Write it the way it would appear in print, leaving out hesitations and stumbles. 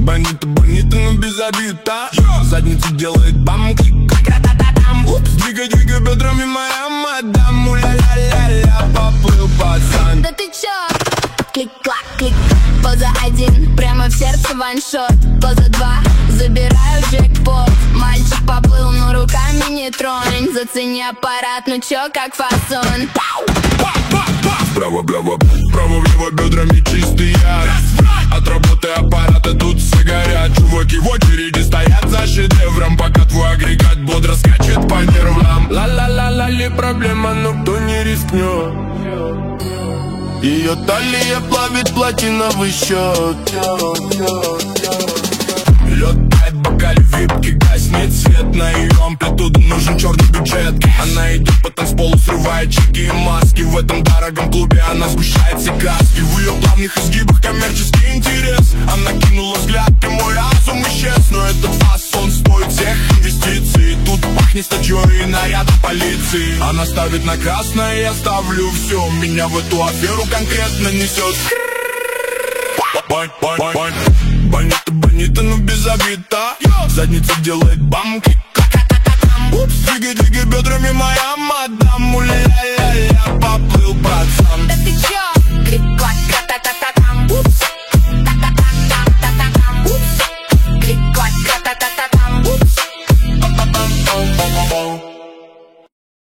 Бандиты, но без обид, а? Задница делает бам-клик. Упс, двигай бедрами, моя мадам. Уля-ля-ля-ля, поплыл пацан. Да ты чё? Клик-клак, клик. Поза 1, прямо в сердце ваншот. Поза 2, забираю джекпот. Мальчик поплыл, но руками не тронь. Зацени аппарат, ну чё, как фасон. Вправо-влево, вправо-влево, бедрами чистый яд. От работы аппарата тут все горят. Чуваки в очереди стоят за шедевром, пока твой агрегат бодро скачет по нервам. Ла-ла-ла-ла-ли, проблема, но кто не рискнет. Ее талия плавит платиновый счет. Летает бокаль випки, гаснет свет. На ее амплитуду нужен черный бюджет. Она идет по танцполу, срывает чеки и маски. В этом дорогом клубе она сгущает все краски. В ее плавных изгибах коммерческий интерес. Она кинула взгляд, и мой разум исчез. Но этот фасон стоит всех инвестиций. Тут пахнет статьей и нарядом полиции. Она ставит на красное, я ставлю все. Меня в эту аферу конкретно несет. Бандиты, но без обид, а? Задница делает бам-клик. Упс, двигай бедрами, моя мадам. Уля-ля-ля-ля, поплыл пацан.